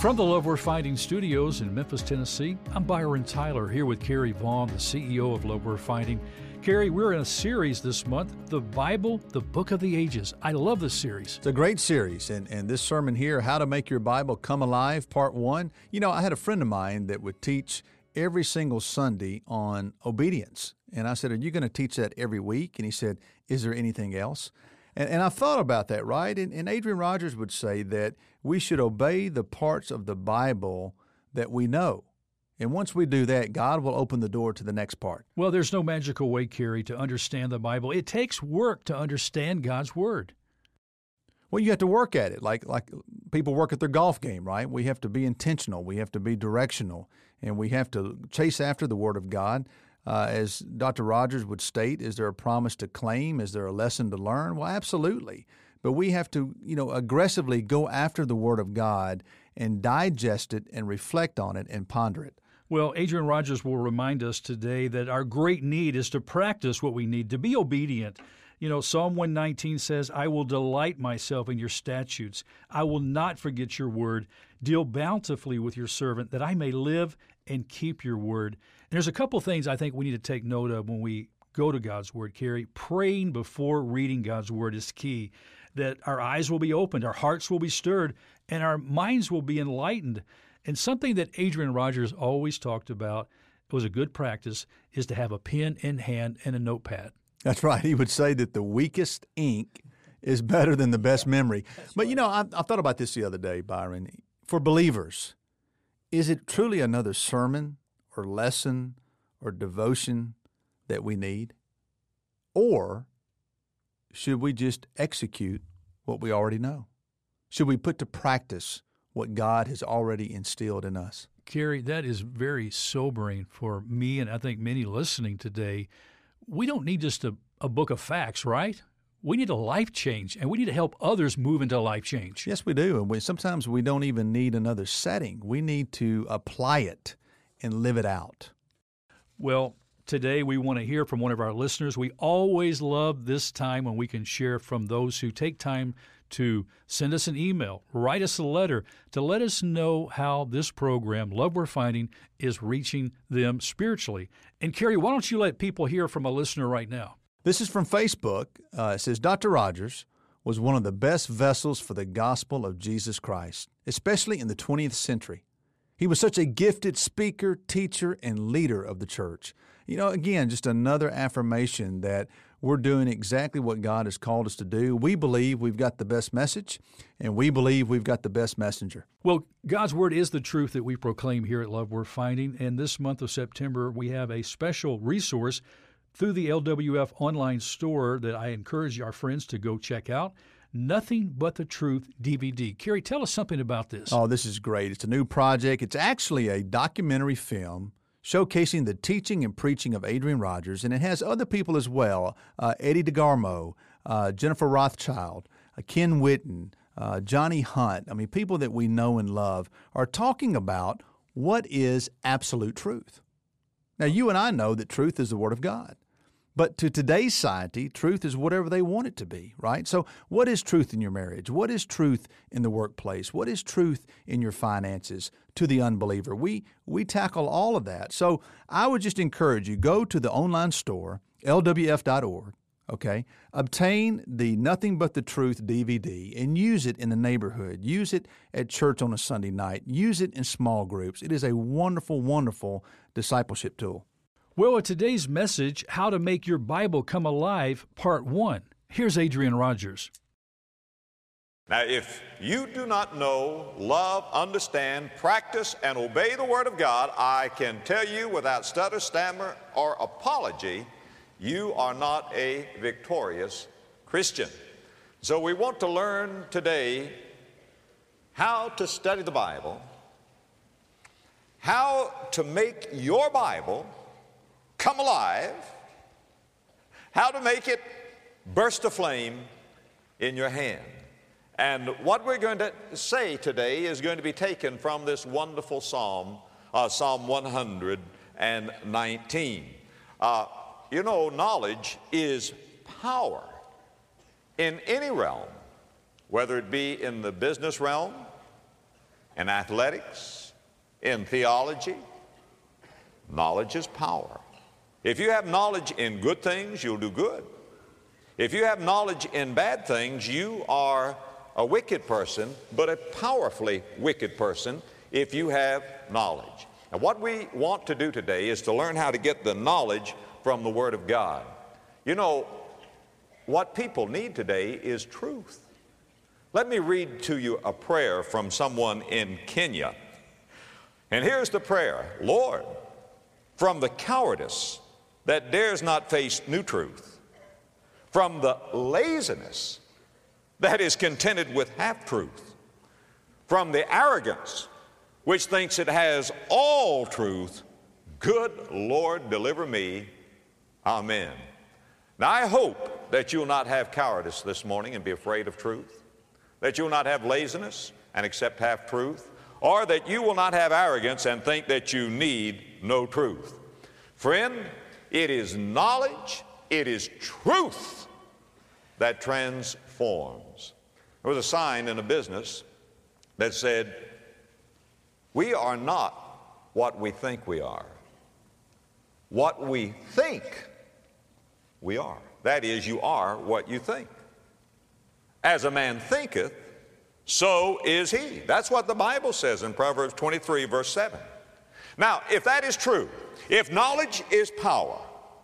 From the Love Worth Finding Studios in Memphis, Tennessee, I'm Byron Tyler here with Carrie Vaughn, the CEO of Love Worth Finding. Carrie, we're in a series this month, The Bible, the Book of the Ages. I love this series. It's a great series, and this sermon here, How to Make Your Bible Come Alive, Part 1. You know, I had a friend of mine that would teach every single Sunday on obedience. And I said, are you going to teach that every week? And he said, is there anything else? And I thought about that, right? And Adrian Rogers would say that we should obey the parts of the Bible that we know. And once we do that, God will open the door to the next part. Well, there's no magical way, Carrie, to understand the Bible. It takes work to understand God's Word. Well, you have to work at it, like people work at their golf game, right? We have to be intentional. We have to be directional. And we have to chase after the Word of God. As Dr. Rogers would state, is there a promise to claim? Is there a lesson to learn? Well, absolutely. But we have to, aggressively go after the Word of God and digest it and reflect on it and ponder it. Well, Adrian Rogers will remind us today that our great need is to practice what we need, to be obedient. Psalm 119 says, I will delight myself in your statutes. I will not forget your word. Deal bountifully with your servant, that I may live and keep your word. And there's a couple things I think we need to take note of when we go to God's word, Carrie. Praying before reading God's word is key, that our eyes will be opened, our hearts will be stirred, and our minds will be enlightened. And something that Adrian Rogers always talked about, it was a good practice, is to have a pen in hand and a notepad. That's right. He would say that the weakest ink is better than the best memory. But, I thought about this the other day, Byron. For believers, is it truly another sermon or lesson or devotion that we need? Or should we just execute what we already know? Should we put to practice what God has already instilled in us? Carrie, that is very sobering for me, and I think many listening today. We don't need just a book of facts, right? We need a life change, and we need to help others move into life change. Yes, we do. And sometimes we don't even need another setting. We need to apply it and live it out. Well, today we want to hear from one of our listeners. We always love this time when we can share from those who take time to send us an email, write us a letter to let us know how this program, Love Worth Finding, is reaching them spiritually. And Carrie, why don't you let people hear from a listener right now? This is from Facebook. It says, Dr. Rogers was one of the best vessels for the gospel of Jesus Christ, especially in the 20th century. He was such a gifted speaker, teacher, and leader of the church. Again, just another affirmation that we're doing exactly what God has called us to do. We believe we've got the best message, and we believe we've got the best messenger. Well, God's Word is the truth that we proclaim here at Love Worth Finding, and this month of September, we have a special resource through the LWF online store that I encourage our friends to go check out. Nothing But the Truth DVD. Carrie, tell us something about this. Oh, this is great. It's a new project. It's actually a documentary film showcasing the teaching and preaching of Adrian Rogers, and it has other people as well, Eddie DeGarmo, Jennifer Rothschild, Ken Whitten, Johnny Hunt. People that we know and love are talking about what is absolute truth. Now, you and I know that truth is the Word of God. But to today's society, truth is whatever they want it to be, right? So what is truth in your marriage? What is truth in the workplace? What is truth in your finances to the unbeliever? We tackle all of that. So I would just encourage you, go to the online store, lwf.org, okay? Obtain the Nothing But the Truth DVD and use it in the neighborhood. Use it at church on a Sunday night. Use it in small groups. It is a wonderful, wonderful discipleship tool. Well, today's message, How to Make Your Bible Come Alive, Part 1. Here's Adrian Rogers. Now, if you do not know, love, understand, practice, and obey the Word of God, I can tell you without stutter, stammer, or apology, you are not a victorious Christian. So we want to learn today how to study the Bible, how to make your Bible come alive, how to make it burst aflame in your hand. And what we're going to say today is going to be taken from this wonderful psalm, Psalm 119. Knowledge is power in any realm, whether it be in the business realm, in athletics, in theology. Knowledge is power. If you have knowledge in good things, you'll do good. If you have knowledge in bad things, you are a wicked person, but a powerfully wicked person if you have knowledge. And what we want to do today is to learn how to get the knowledge from the Word of God. You know, what people need today is truth. Let me read to you a prayer from someone in Kenya. And here's the prayer. Lord, from the cowardice that dares not face new truth, from the laziness that is contented with half-truth, from the arrogance which thinks it has all truth, good Lord, deliver me. Amen. Now, I hope that you'll not have cowardice this morning and be afraid of truth, that you'll not have laziness and accept half-truth, or that you will not have arrogance and think that you need no truth. Friend, it is knowledge, it is truth that transforms. There was a sign in a business that said, "We are not what we think we are. What we think we are." That is, you are what you think. As a man thinketh, so is he. That's what the Bible says in Proverbs 23, verse 7. Now, if that is true, if knowledge is power,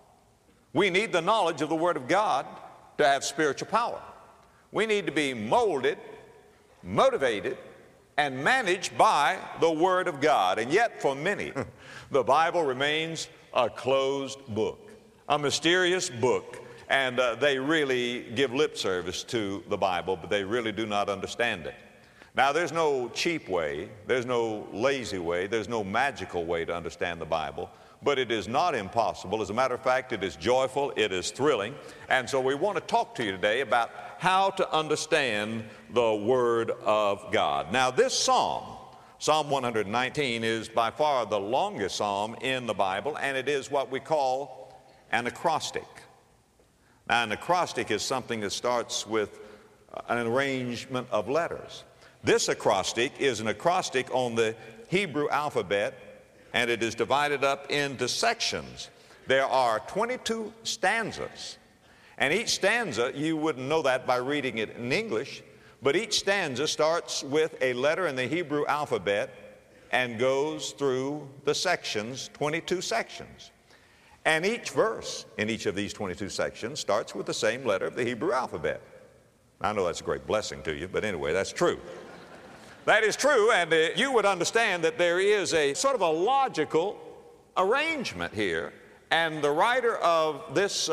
we need the knowledge of the Word of God to have spiritual power. We need to be molded, motivated, and managed by the Word of God. And yet, for many, the Bible remains a closed book, a mysterious book, and they really give lip service to the Bible, but they really do not understand it. Now, there's no cheap way, there's no lazy way, there's no magical way to understand the Bible, but it is not impossible. As a matter of fact, it is joyful, it is thrilling, and so we want to talk to you today about how to understand the Word of God. Now, this psalm, Psalm 119, is by far the longest psalm in the Bible, and it is what we call an acrostic. Now, an acrostic is something that starts with an arrangement of letters. This acrostic is an acrostic on the Hebrew alphabet, and it is divided up into sections. There are 22 stanzas, and each stanza, you wouldn't know that by reading it in English, but each stanza starts with a letter in the Hebrew alphabet and goes through the sections, 22 sections. And each verse in each of these 22 sections starts with the same letter of the Hebrew alphabet. I know that's a great blessing to you, but anyway, that's true. That is true, and you would understand that there is a sort of a logical arrangement here, and the writer of this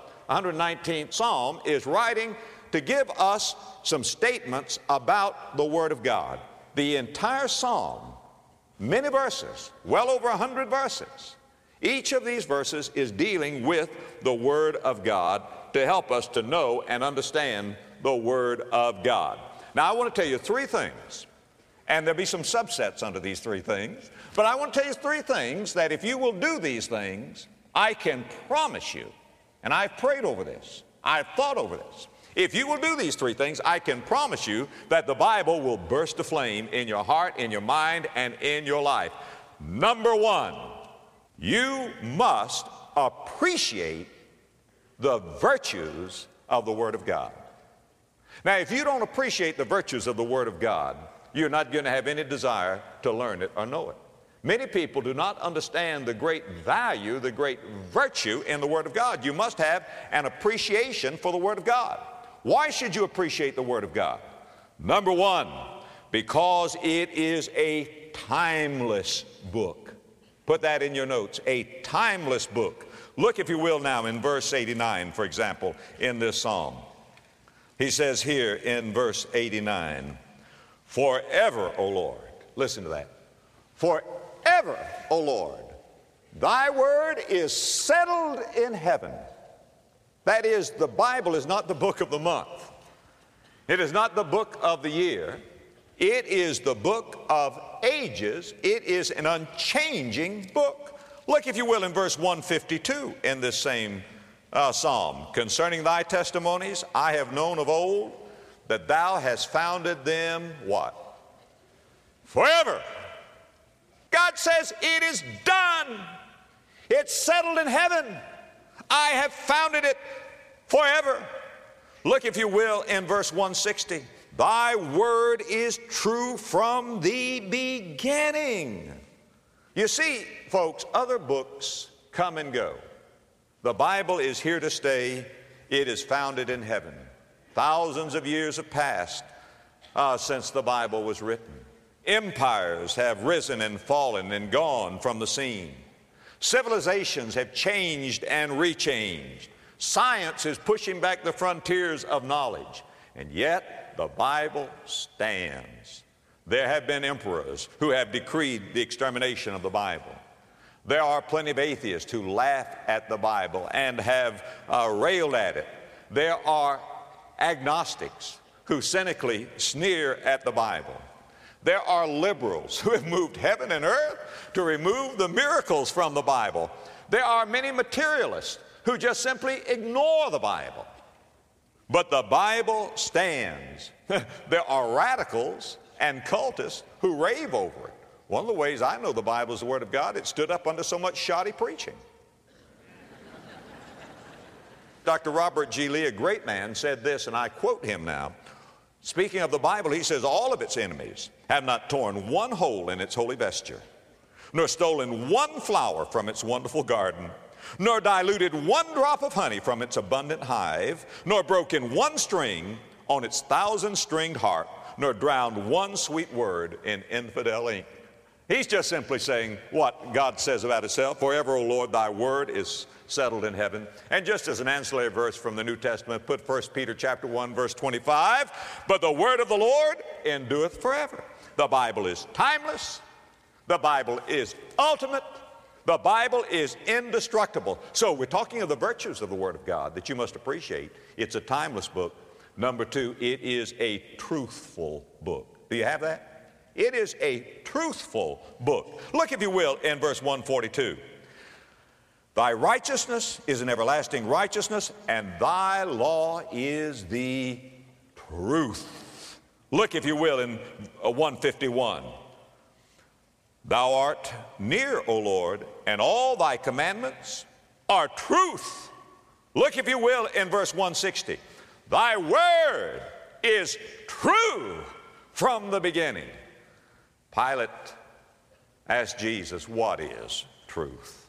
119th Psalm is writing to give us some statements about the Word of God. The entire Psalm, many verses, well over 100 verses, each of these verses is dealing with the Word of God to help us to know and understand the Word of God. Now, I want to tell you three things. And there'll be some subsets under these three things. But I want to tell you three things that if you will do these things, I can promise you, and I've prayed over this, I've thought over this. If you will do these three things, I can promise you that the Bible will burst aflame in your heart, in your mind, and in your life. Number one, you must appreciate the virtues of the Word of God. Now, if you don't appreciate the virtues of the Word of God, you're not going to have any desire to learn it or know it. Many people do not understand the great value, the great virtue in the Word of God. You must have an appreciation for the Word of God. Why should you appreciate the Word of God? Number one, because it is a timeless book. Put that in your notes, a timeless book. Look, if you will, now in verse 89, for example, in this psalm. He says here in verse 89, "Forever, O Lord," listen to that, "forever, O Lord, thy word is settled in heaven." That is, the Bible is not the book of the month. It is not the book of the year. It is the book of ages. It is an unchanging book. Look, if you will, in verse 152 in this same psalm. "Concerning thy testimonies, I have known of old, that thou hast founded them," what? forever. God says it is done. It's settled in heaven. I have founded it forever. Look, if you will, in verse 160. Thy word is true from the beginning. You see, folks, other books come and go. The Bible is here to stay. It is founded in heaven. Thousands of years have passed since the Bible was written. Empires have risen and fallen and gone from the scene. Civilizations have changed and rechanged. Science is pushing back the frontiers of knowledge. And yet, the Bible stands. There have been emperors who have decreed the extermination of the Bible. There are plenty of atheists who laugh at the Bible and have railed at it. There are agnostics who cynically sneer at the Bible. There are liberals who have moved heaven and earth to remove the miracles from the Bible. There are many materialists who just simply ignore the Bible. But the Bible stands. There are radicals and cultists who rave over it. One of the ways I know the Bible is the Word of God, it stood up under so much shoddy preaching. Dr. Robert G. Lee, a great man, said this, and I quote him now. Speaking of the Bible, he says, all of its enemies have not torn one hole in its holy vesture, nor stolen one flower from its wonderful garden, nor diluted one drop of honey from its abundant hive, nor broken one string on its 1,000-stringed harp, nor drowned one sweet word in infidel ink. He's just simply saying what God says about himself. Forever, O Lord, thy word is settled in heaven. And just as an ancillary verse from the New Testament, put 1 Peter chapter 1, verse 25, but the word of the Lord endureth forever. The Bible is timeless. The Bible is ultimate. The Bible is indestructible. So we're talking of the virtues of the Word of God that you must appreciate. It's a timeless book. Number two, it is a truthful book. Do you have that? It is a truthful book. Look, if you will, in verse 142. Thy righteousness is an everlasting righteousness, and thy law is the truth. Look, if you will, in 151. Thou art near, O Lord, and all thy commandments are truth. Look, if you will, in verse 160. Thy word is true from the beginning. Pilate asked Jesus, what is truth?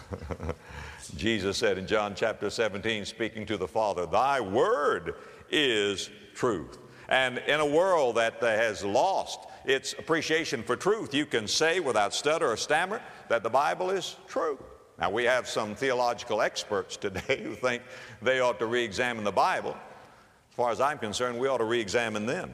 Jesus said in John chapter 17, speaking to the Father, thy word is truth. And in a world that has lost its appreciation for truth, you can say without stutter or stammer that the Bible is true. Now, we have some theological experts today who think they ought to re-examine the Bible. As far as I'm concerned, we ought to re-examine them.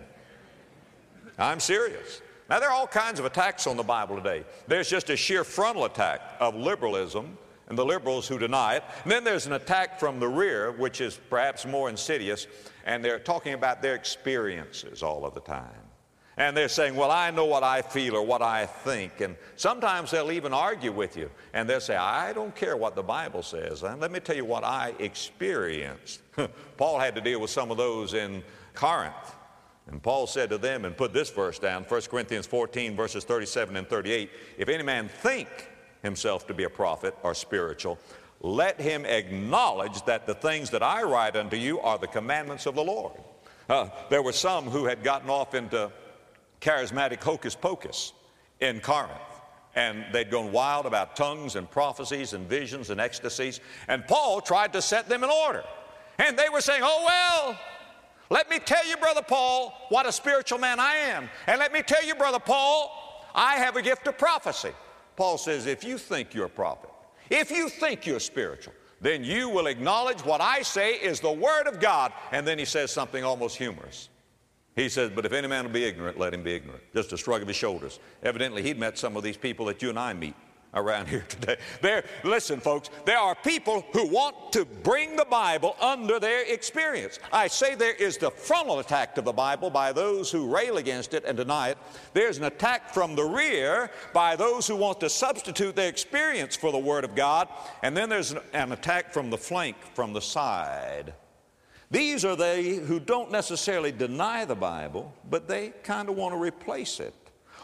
I'm serious. Now, there are all kinds of attacks on the Bible today. There's just a sheer frontal attack of liberalism and the liberals who deny it. And then there's an attack from the rear, which is perhaps more insidious, and they're talking about their experiences all of the time. And they're saying, well, I know what I feel or what I think. And sometimes they'll even argue with you. And they'll say, I don't care what the Bible says. And let me tell you what I experienced. Paul had to deal with some of those in Corinth. And Paul said to them, and put this verse down, 1 Corinthians 14, verses 37 and 38, if any man think himself to be a prophet or spiritual, let him acknowledge that the things that I write unto you are the commandments of the Lord. There were some who had gotten off into charismatic hocus pocus in Corinth, and they'd gone wild about tongues and prophecies and visions and ecstasies, and Paul tried to set them in order. And they were saying, oh, well, let me tell you, Brother Paul, what a spiritual man I am. And let me tell you, Brother Paul, I have a gift of prophecy. Paul says, if you think you're a prophet, if you think you're spiritual, then you will acknowledge what I say is the Word of God. And then he says something almost humorous. He says, but if any man will be ignorant, let him be ignorant. Just a shrug of his shoulders. Evidently, he'd met some of these people that you and I meet around here today. Listen, folks, there are people who want to bring the Bible under their experience. I say there is the frontal attack to the Bible by those who rail against it and deny it. There's an attack from the rear by those who want to substitute their experience for the Word of God. And then there's an attack from the flank, from the side. These are they who don't necessarily deny the Bible, but they kind of want to replace it.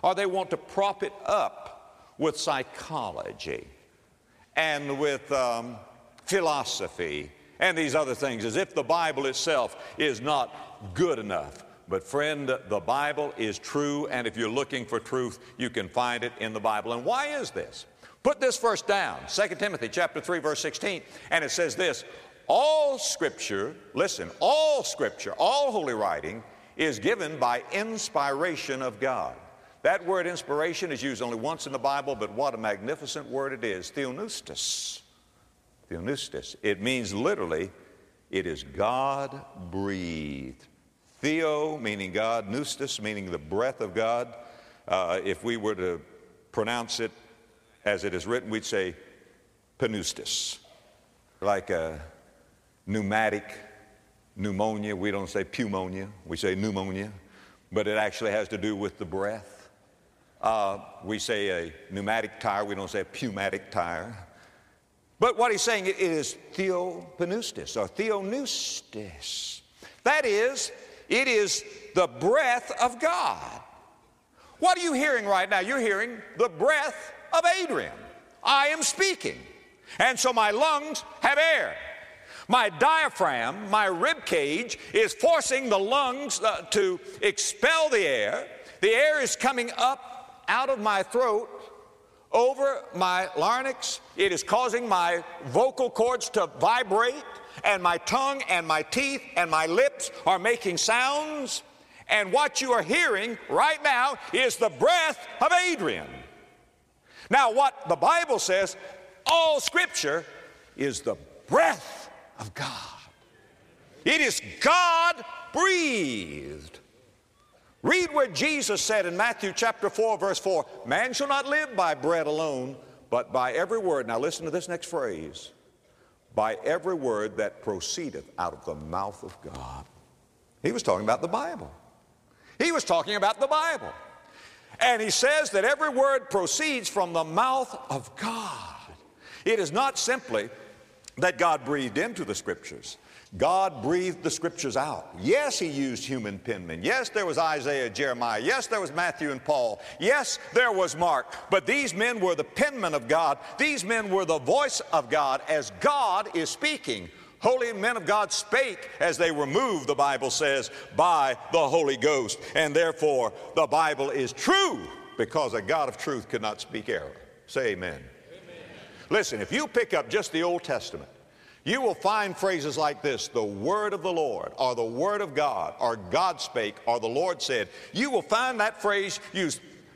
or they want to prop it up with psychology and with philosophy and these other things, as if the Bible itself is not good enough. But friend, the Bible is true, and if you're looking for truth, you can find it in the Bible. And why is this? Put this verse down, 2 Timothy chapter 3, verse 16, and it says this: all Scripture, listen, all Scripture, all holy writing is given by inspiration of God. That word inspiration is used only once in the Bible, but what a magnificent word it is, theopneustos. Theopneustos. It means literally, it is God-breathed. Theo meaning God, pneustos meaning the breath of God. If we were to pronounce it as it is written, we'd say pneustos. Like a pneumatic, pneumonia, we don't say pneumonia, we say pneumonia, but it actually has to do with the breath. We say a pneumatic tire, we don't say a pneumatic tire. But what he's saying, it is theopneustos or theopneustos. That is, it is the breath of God. What are you hearing right now? You're hearing the breath of Adrian. I am speaking, and so my lungs have air. My diaphragm, my rib cage, is forcing the lungs to expel the air. The air is coming up out of my throat over my larynx. It is causing my vocal cords to vibrate, and my tongue and my teeth and my lips are making sounds. And what you are hearing right now is the breath of Adrian. Now, what the Bible says, all Scripture is the breath of God. It is God-breathed. Read where Jesus said in Matthew chapter 4, verse 4, man shall not live by bread alone, but by every word. Now listen to this next phrase. By every word that proceedeth out of the mouth of God. He was talking about the Bible. He was talking about the Bible. And he says that every word proceeds from the mouth of God. It is not simply that God breathed into the Scriptures. God breathed the Scriptures out. Yes, he used human penmen. Yes, there was Isaiah, Jeremiah. Yes, there was Matthew and Paul. Yes, there was Mark. But these men were the penmen of God. These men were the voice of God as God is speaking. Holy men of God spake as they were moved, the Bible says, by the Holy Ghost. And therefore, the Bible is true because a God of truth could not speak error. Say amen. Amen. Listen, if you pick up just the Old Testament, you will find phrases like this, the word of the Lord, or the word of God, or God spake, or the Lord said. You will find that phrase used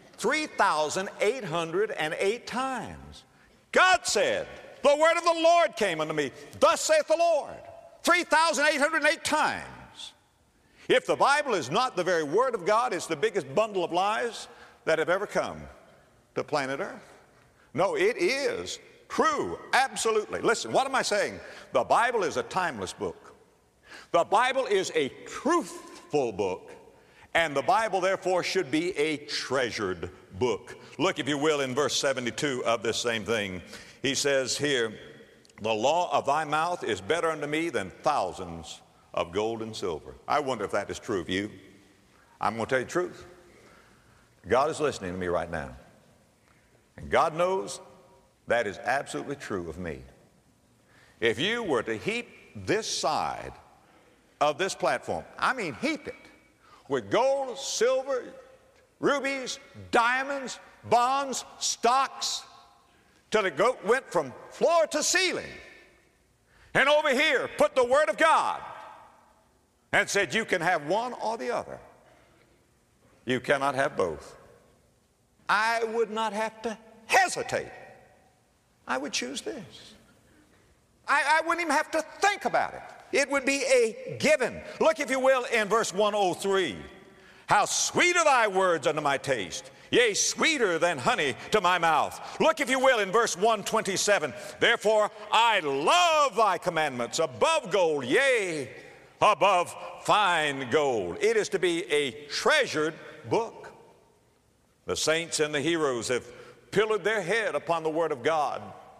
3,808 times. God said, the word of the Lord came unto me. Thus saith the Lord. 3,808 times. If the Bible is not the very word of God, it's the biggest bundle of lies that have ever come to planet Earth. No, it is true, absolutely. Listen, what am I saying? The Bible is a timeless book. The Bible is a truthful book. And the Bible, therefore, should be a treasured book. Look, if you will, in verse 72 of this same thing. He says here, the law of thy mouth is better unto me than thousands of gold and silver. I wonder if that is true of you. I'm going to tell you the truth. God is listening to me right now. And God knows that is absolutely true of me. If you were to heap this side of this platform, I mean heap it, with gold, silver, rubies, diamonds, bonds, stocks, till it went from floor to ceiling. And over here, put the Word of God and said you can have one or the other. You cannot have both. I would not have to hesitate. I would choose this. I wouldn't even have to think about it. It would be a given. Look, if you will, in verse 103. How sweet are thy words unto my taste, yea, sweeter than honey to my mouth. Look, if you will, in verse 127. Therefore I love thy commandments above gold, yea, above fine gold. It is to be a treasured book. The saints and the heroes have pillowed their head upon the Word of God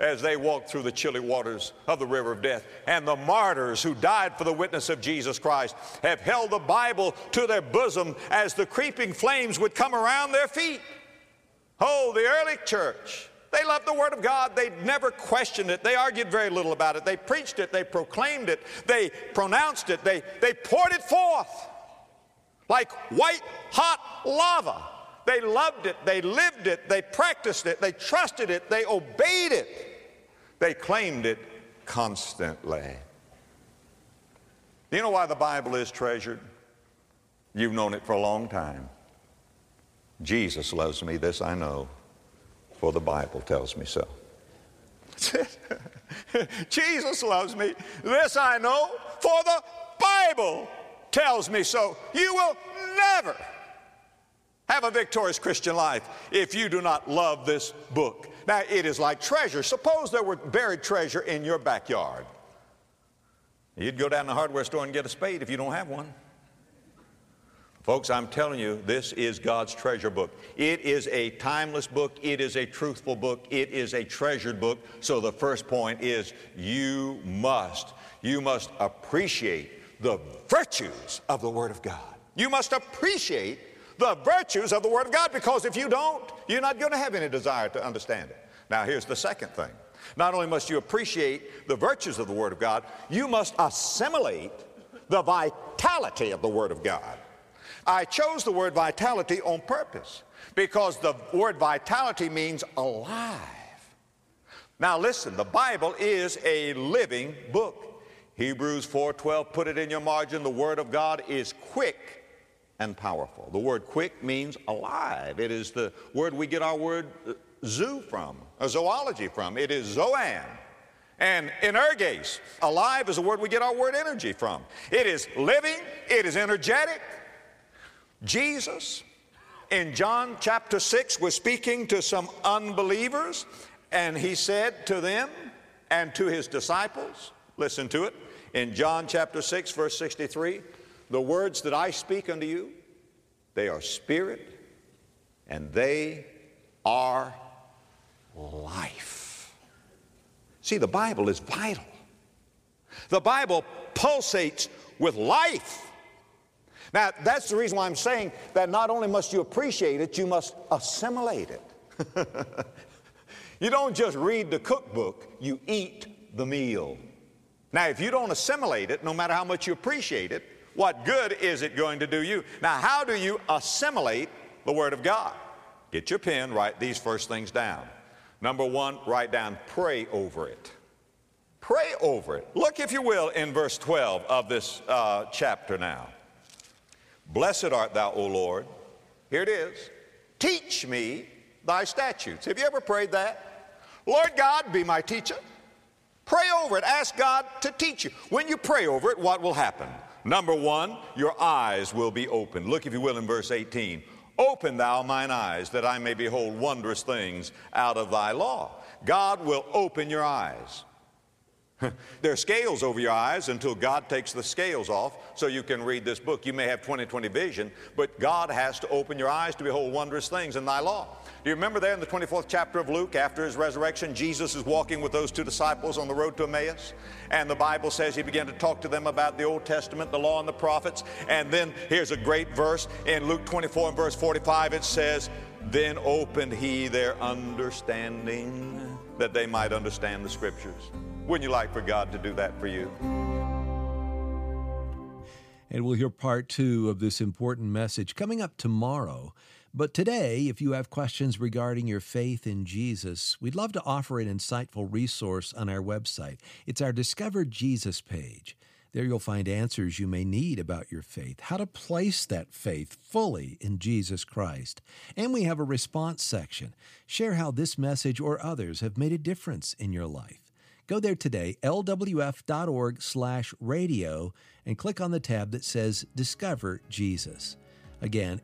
as they walked through the chilly waters of the river of death. And the martyrs who died for the witness of Jesus Christ have held the Bible to their bosom as the creeping flames would come around their feet. Oh, the early church, they loved the Word of God. They never questioned it. They argued very little about it. They preached it. They proclaimed it. They pronounced it. They poured it forth like white hot lava. They loved it. They lived it. They practiced it. They trusted it. They obeyed it. They claimed it constantly. Do you know why the Bible is treasured? You've known it for a long time. Jesus loves me, this I know, for the Bible tells me so. Jesus loves me, this I know, for the Bible tells me so. You will never have a victorious Christian life if you do not love this book. Now, it is like treasure. Suppose there were buried treasure in your backyard. You'd go down to the hardware store and get a spade if you don't have one. Folks, I'm telling you, this is God's treasure book. It is a timeless book. It is a truthful book. It is a treasured book. So the first point is you must appreciate the virtues of the Word of God. You must appreciate the virtues of the Word of God, because if you don't, you're not going to have any desire to understand it. Now, here's the second thing. Not only must you appreciate the virtues of the Word of God, you must assimilate the vitality of the Word of God. I chose the word vitality on purpose because the word vitality means alive. Now listen, the Bible is a living book. Hebrews 4:12, put it in your margin, the Word of God is quick and powerful. The word quick means alive. It is the word we get our word zoo from, or zoology from. It is zoan. And energes, alive, is a word we get our word energy from. It is living, it is energetic. Jesus, in John chapter 6, was speaking to some unbelievers, and he said to them and to his disciples, listen to it, in John chapter 6, verse 63, the words that I speak unto you, they are spirit, and they are life. See, the Bible is vital. The Bible pulsates with life. Now, that's the reason why I'm saying that not only must you appreciate it, you must assimilate it. You don't just read the cookbook, you eat the meal. Now, if you don't assimilate it, no matter how much you appreciate it, what good is it going to do you? Now, how do you assimilate the Word of God? Get your pen, write these first things down. Number one, write down, pray over it. Pray over it. Look, if you will, in verse 12 of this chapter now. Blessed art thou, O Lord. Here it is. Teach me thy statutes. Have you ever prayed that? Lord God, be my teacher. Pray over it. Ask God to teach you. When you pray over it, what will happen? Number one, your eyes will be opened. Look, if you will, in verse 18. Open thou mine eyes, that I may behold wondrous things out of thy law. God will open your eyes. There are scales over your eyes until God takes the scales off so you can read this book. You may have 20/20 vision, but God has to open your eyes to behold wondrous things in thy law. Do you remember there in the 24th chapter of Luke, after his resurrection, Jesus is walking with those two disciples on the road to Emmaus, and the Bible says he began to talk to them about the Old Testament, the law and the prophets, and then here's a great verse in Luke 24 and verse 45. It says, then opened he their understanding, that they might understand the Scriptures. Wouldn't you like for God to do that for you? And we'll hear part 2 of this important message coming up tomorrow. But today, if you have questions regarding your faith in Jesus, we'd love to offer an insightful resource on our website. It's our Discover Jesus page. There you'll find answers you may need about your faith, how to place that faith fully in Jesus Christ. And we have a response section. Share how this message or others have made a difference in your life. Go there today, lwf.org/radio, and click on the tab that says Discover Jesus. Again,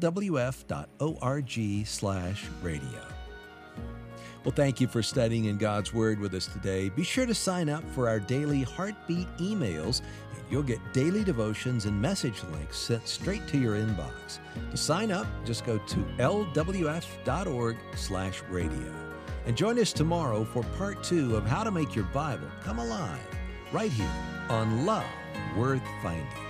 lwf.org/radio. Well, thank you for studying in God's Word with us today. Be sure to sign up for our daily Heartbeat emails, and you'll get daily devotions and message links sent straight to your inbox. To sign up, just go to lwf.org/radio. And join us tomorrow for part 2 of How to Make Your Bible Come Alive, right here on Love Worth Finding.